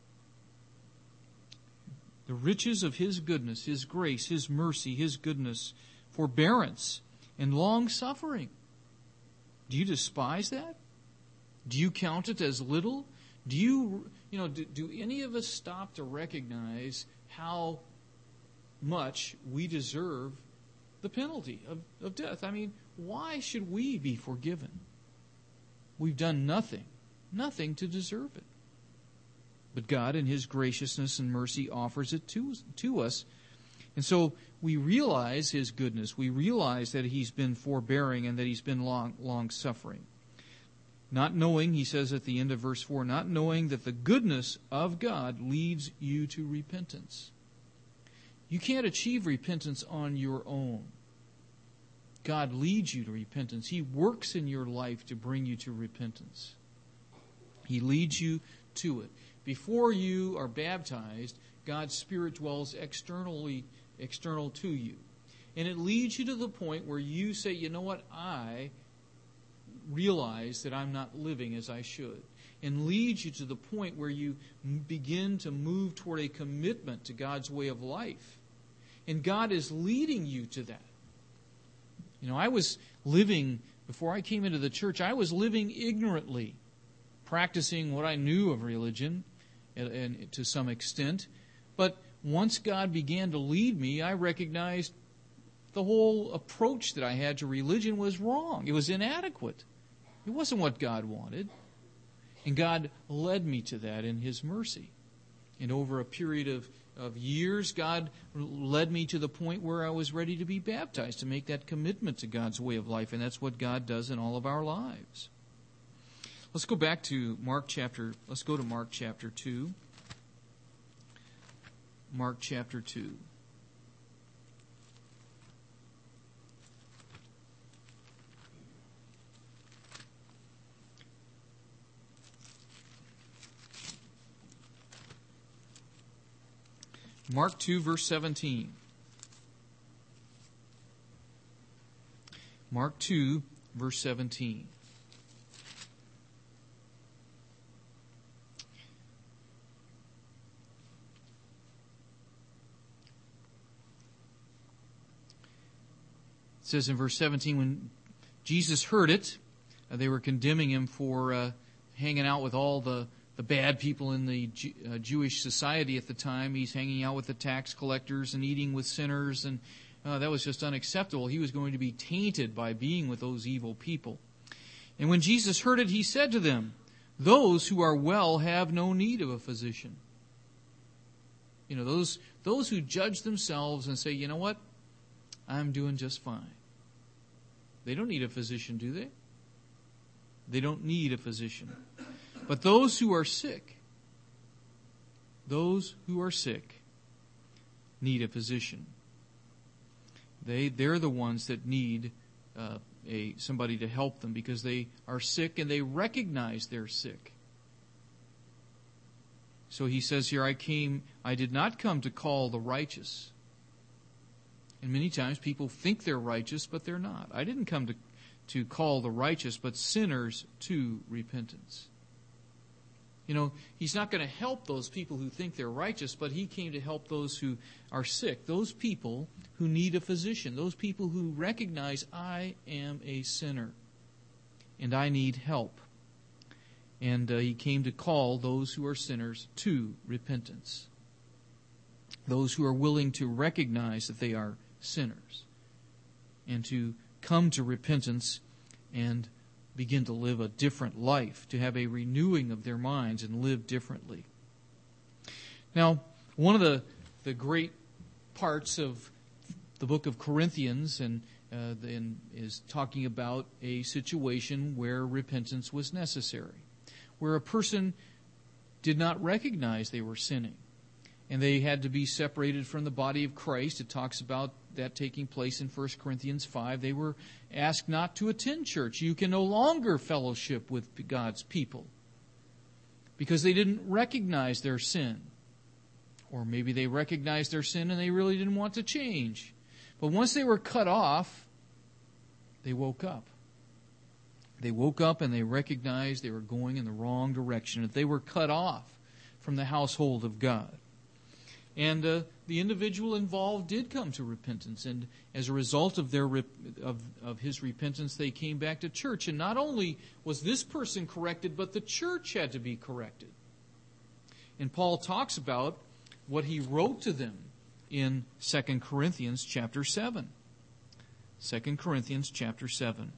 The riches of His goodness, His grace, His mercy, His goodness, forbearance, and long-suffering. Do you despise that? Do you count it as little? Do you, you know, do, do any of us stop to recognize how much we deserve the penalty of, of death? I mean, why should we be forgiven? We've done nothing, nothing to deserve it. But God, in His graciousness and mercy, offers it to, to us. And so we realize His goodness. We realize that He's been forbearing and that He's been long, long-suffering. Not knowing, he says at the end of verse four, not knowing that the goodness of God leads you to repentance. You can't achieve repentance on your own. God leads you to repentance. He works in your life to bring you to repentance. He leads you to it. Before you are baptized, God's Spirit dwells externally, external to you. And it leads you to the point where you say, you know what, I realize that I'm not living as I should. And leads you to the point where you begin to move toward a commitment to God's way of life. And God is leading you to that. You know, I was living, before I came into the church, I was living ignorantly, practicing what I knew of religion, and, and to some extent. But once God began to lead me, I recognized the whole approach that I had to religion was wrong. It was inadequate. It wasn't what God wanted. And God led me to that in His mercy. And over a period of, of years, God led me to the point where I was ready to be baptized, to make that commitment to God's way of life. And that's what God does in all of our lives. Let's go back to Mark chapter, let's go to Mark chapter two. Mark chapter two. Mark two, verse seventeen. Mark two, verse seventeen. It says in verse seventeen, when Jesus heard it, uh, they were condemning Him for uh, hanging out with all the the bad people in the Jew, uh, Jewish society at the time. He's hanging out with the tax collectors and eating with sinners, and uh, that was just unacceptable. He was going to be tainted by being with those evil people. And when Jesus heard it, He said to them, those who are well have no need of a physician. You know, those those who judge themselves and say, you know what, I'm doing just fine. They don't need a physician, do they? They don't need a physician. But those who are sick, those who are sick need a physician. They, they're the ones that need uh, a somebody to help them because they are sick and they recognize they're sick. So he says here, I came, I did not come to call the righteous. And many times people think they're righteous, but they're not. I didn't come to, to call the righteous, but sinners to repentance. You know, he's not going to help those people who think they're righteous, but he came to help those who are sick, those people who need a physician, those people who recognize I am a sinner and I need help. And uh, he came to call those who are sinners to repentance. Those who are willing to recognize that they are sinners and to come to repentance and begin to live a different life, to have a renewing of their minds and live differently. Now, one of the, the great parts of the book of Corinthians and, uh, and is talking about a situation where repentance was necessary, where a person did not recognize they were sinning, and they had to be separated from the body of Christ. It talks about that taking place in First Corinthians five. They were asked not to attend church. You can no longer fellowship with God's people because they didn't recognize their sin. Or maybe they recognized their sin and they really didn't want to change. But once they were cut off, they woke up. They woke up and they recognized they were going in the wrong direction, that they were cut off from the household of God. And uh, the individual involved did come to repentance, and as a result of their rep- of, of his repentance, they came back to church. And not only was this person corrected, but the church had to be corrected. And Paul talks about what he wrote to them in Second Corinthians chapter seven. Second Corinthians chapter seven.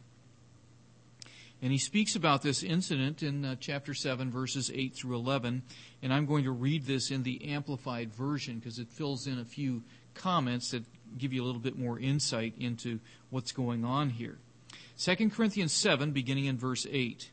And he speaks about this incident in uh, chapter seven, verses eight through eleven. And I'm going to read this in the Amplified Version because it fills in a few comments that give you a little bit more insight into what's going on here. Second Corinthians seven, beginning in verse eight.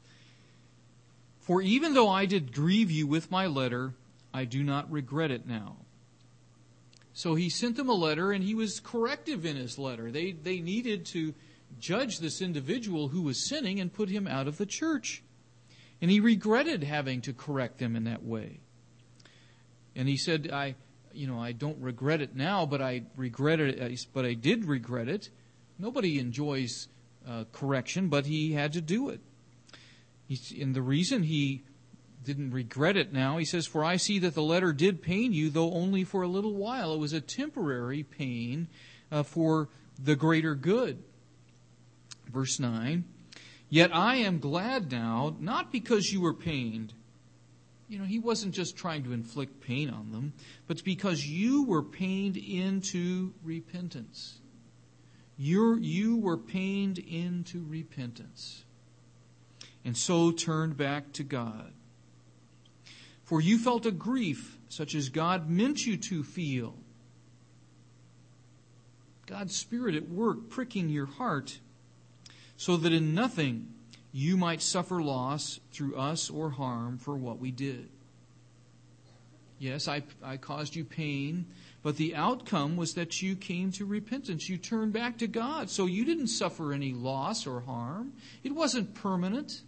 For even though I did grieve you with my letter, I do not regret it now. So he sent them a letter, and he was corrective in his letter. They, they needed to judge this individual who was sinning and put him out of the church. And he regretted having to correct them in that way. And he said, I, you know, I don't regret it now, but I regret it, but I did regret it. Nobody enjoys uh, correction, but he had to do it. He's, and the reason he didn't regret it now, he says, for I see that the letter did pain you, though only for a little while. It was a temporary pain uh, for the greater good. Verse nine, yet I am glad now, not because you were pained. You know, he wasn't just trying to inflict pain on them, but because you were pained into repentance. You're, you were pained into repentance, and so turned back to God. For you felt a grief such as God meant you to feel. God's Spirit at work pricking your heart, so that in nothing you might suffer loss through us or harm for what we did. Yes, I, I caused you pain, but the outcome was that you came to repentance. You turned back to God, so you didn't suffer any loss or harm. It wasn't permanent.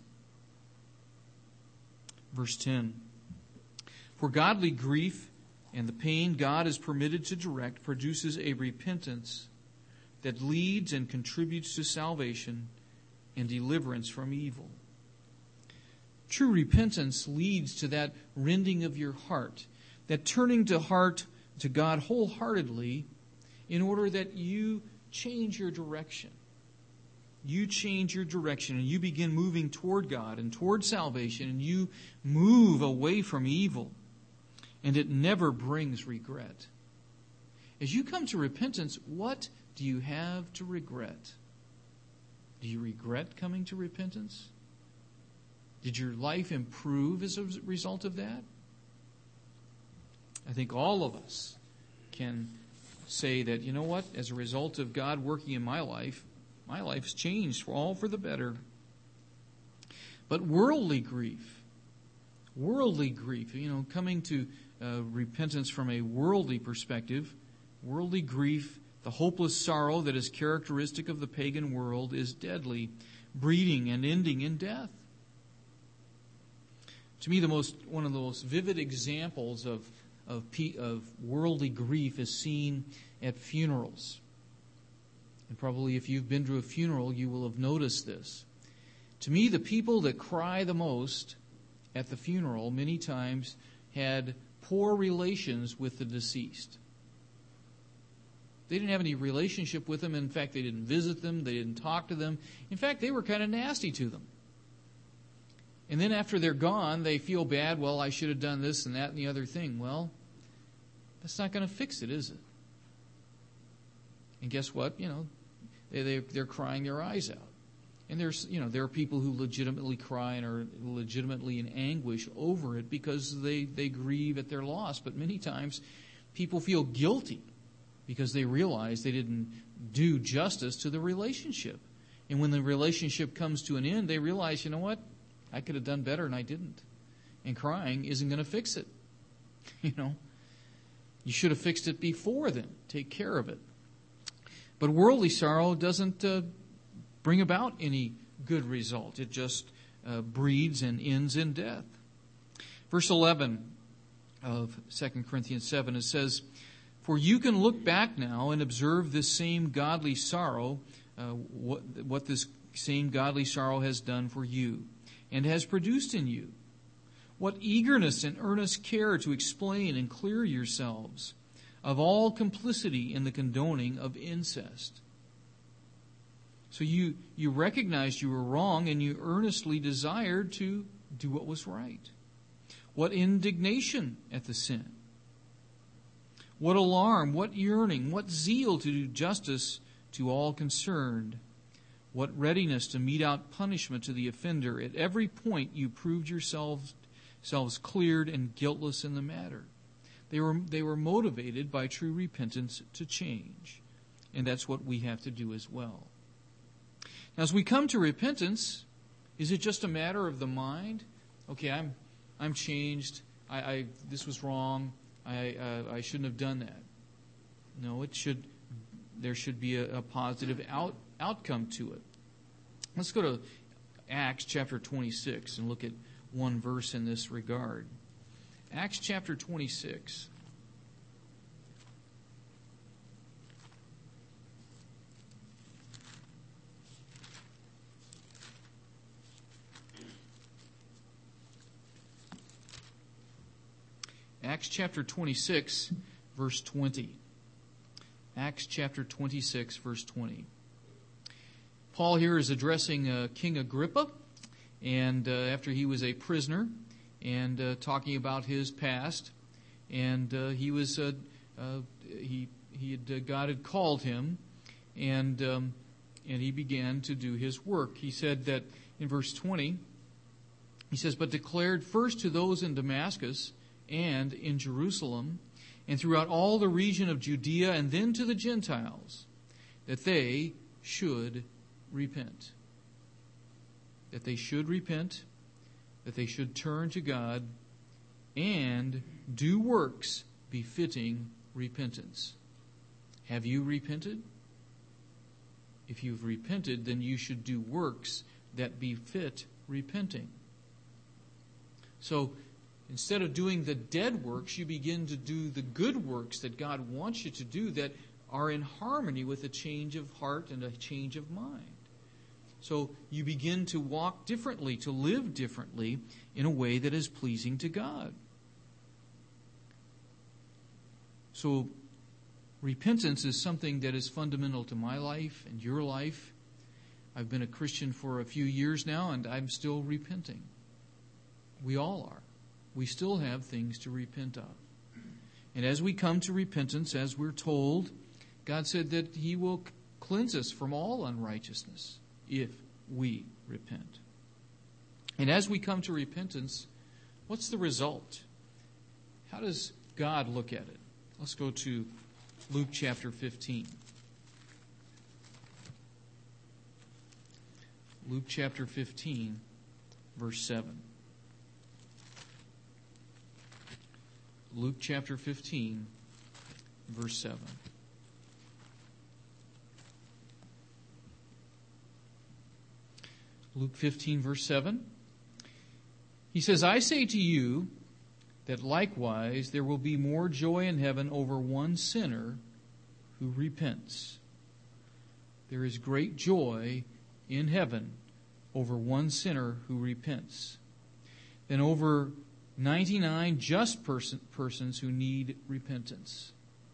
Verse ten, for godly grief and the pain God is permitted to direct produces a repentance that leads and contributes to salvation and deliverance from evil. True repentance leads to that rending of your heart, that turning to heart to God wholeheartedly in order that you change your direction. You change your direction and you begin moving toward God and toward salvation, and you move away from evil, and it never brings regret. As you come to repentance, what do you have to regret? Do you regret coming to repentance? Did your life improve as a result of that? I think all of us can say that, you know what, as a result of God working in my life, my life's changed, all for the better. But worldly grief, worldly grief, you know, coming to uh, repentance from a worldly perspective, worldly grief, the hopeless sorrow that is characteristic of the pagan world, is deadly, breeding and ending in death. To me, the most one of the most vivid examples of of, of worldly grief is seen at funerals. And probably if you've been to a funeral, you will have noticed this. To me, the people that cry the most at the funeral many times had poor relations with the deceased. They didn't have any relationship with them. In fact, they didn't visit them. They didn't talk to them. In fact, they were kind of nasty to them. And then after they're gone, they feel bad. Well, I should have done this and that and the other thing. Well, that's not going to fix it, is it? And guess what? You know, they, they, they're crying their eyes out. And there's, you know, there are people who legitimately cry and are legitimately in anguish over it because they, they grieve at their loss. But many times people feel guilty because they realize they didn't do justice to the relationship. And when the relationship comes to an end, they realize, you know what? I could have done better and I didn't. And crying isn't going to fix it. You know, you should have fixed it before then. Take care of it. But worldly sorrow doesn't uh, bring about any good result. It just uh, breeds and ends in death. Verse eleven of Second Corinthians seven, it says, "For you can look back now and observe this same godly sorrow, uh, what, what this same godly sorrow has done for you and has produced in you. What eagerness and earnest care to explain and clear yourselves of all complicity in the condoning of incest." So you, you recognized you were wrong and you earnestly desired to do what was right. What indignation at the sin. What alarm, what yearning, what zeal to do justice to all concerned. What readiness to mete out punishment to the offender. At every point you proved yourselves, yourselves cleared and guiltless in the matter. They were, they were motivated by true repentance to change. And that's what we have to do as well. Now, as we come to repentance, is it just a matter of the mind? Okay, I'm I'm changed. I, I this was wrong. I uh, I shouldn't have done that. No, it should. There should be a, a positive out, outcome to it. Let's go to Acts chapter twenty-six and look at one verse in this regard. Acts chapter twenty-six. Acts chapter twenty-six, verse twenty. Acts chapter twenty-six, verse twenty. Paul here is addressing uh, King Agrippa, and uh, after he was a prisoner, and uh, talking about his past, and uh, he was uh, uh, he he had uh, God had called him, and um, and he began to do his work. He said that in verse twenty, he says, "But declared first to those in Damascus and in Jerusalem, and throughout all the region of Judea, and then to the Gentiles, that they should repent." That they should repent, that they should turn to God, and do works befitting repentance. Have you repented? If you've repented, then you should do works that befit repenting. So, instead of doing the dead works, you begin to do the good works that God wants you to do that are in harmony with a change of heart and a change of mind. So you begin to walk differently, to live differently in a way that is pleasing to God. So repentance is something that is fundamental to my life and your life. I've been a Christian for a few years now, and I'm still repenting. We all are. We still have things to repent of. And as we come to repentance, as we're told, God said that He will cleanse us from all unrighteousness if we repent. And as we come to repentance, what's the result? How does God look at it? Let's go to Luke chapter fifteen. Luke chapter fifteen, verse seven. Luke chapter fifteen, verse seven. Luke fifteen, verse seven. He says, I say to you that likewise there will be more joy in heaven over one sinner who repents. There is great joy in heaven over one sinner who repents than over ninety-nine just person, persons who need repentance.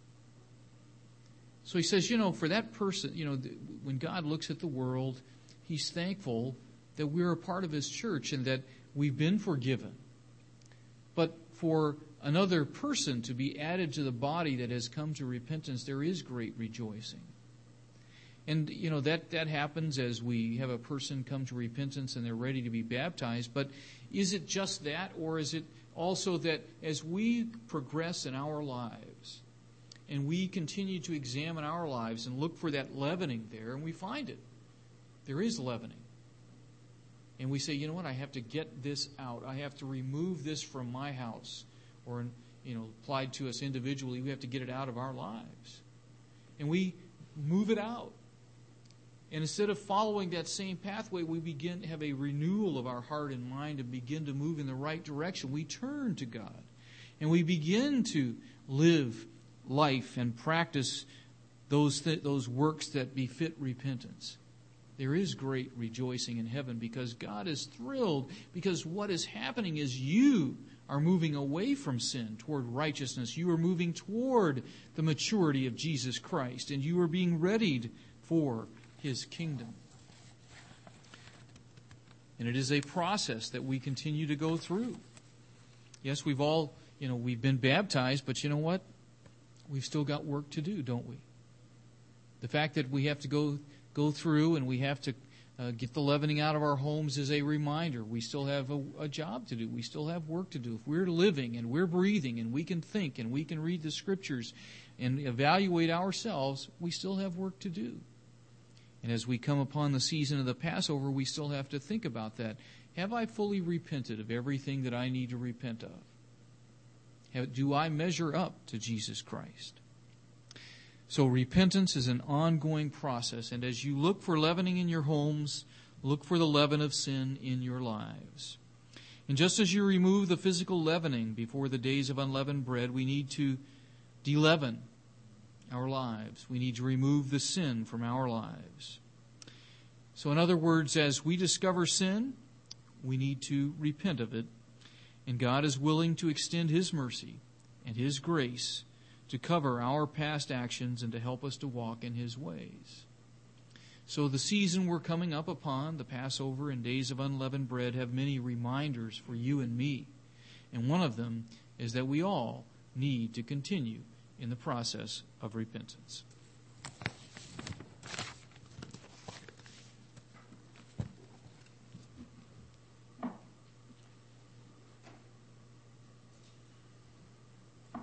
So he says, you know, for that person, you know, when God looks at the world, He's thankful that we're a part of His church and that we've been forgiven. But for another person to be added to the body that has come to repentance, there is great rejoicing. And, you know, that, that happens as we have a person come to repentance and they're ready to be baptized. But is it just that, or is it also that as we progress in our lives and we continue to examine our lives and look for that leavening there, and we find it, there is leavening. And we say, you know what, I have to get this out. I have to remove this from my house. Or, you know, applied to us individually, we have to get it out of our lives. And we move it out. And instead of following that same pathway, we begin to have a renewal of our heart and mind and begin to move in the right direction. We turn to God. And we begin to live life and practice those th- those works that befit repentance. There is great rejoicing in heaven because God is thrilled, because what is happening is you are moving away from sin toward righteousness. You are moving toward the maturity of Jesus Christ, and you are being readied for His kingdom. And it is a process that we continue to go through. Yes, we've all, you know, we've been baptized, but you know what? We've still got work to do, don't we? The fact that we have to go go through and we have to uh, get the leavening out of our homes is a reminder. We still have a, a job to do. We still have work to do. If we're living and we're breathing and we can think and we can read the Scriptures and evaluate ourselves, we still have work to do. And as we come upon the season of the Passover, we still have to think about that. Have I fully repented of everything that I need to repent of? Have, do I measure up to Jesus Christ? So repentance is an ongoing process. And as you look for leavening in your homes, look for the leaven of sin in your lives. And just as you remove the physical leavening before the days of unleavened bread, we need to de-leaven our lives. We need to remove the sin from our lives. So in other words, as we discover sin, we need to repent of it. And God is willing to extend His mercy and His grace to cover our past actions and to help us to walk in His ways. So the season we're coming up upon, the Passover and Days of Unleavened Bread, have many reminders for you and me. And one of them is that we all need to continue in the process of repentance.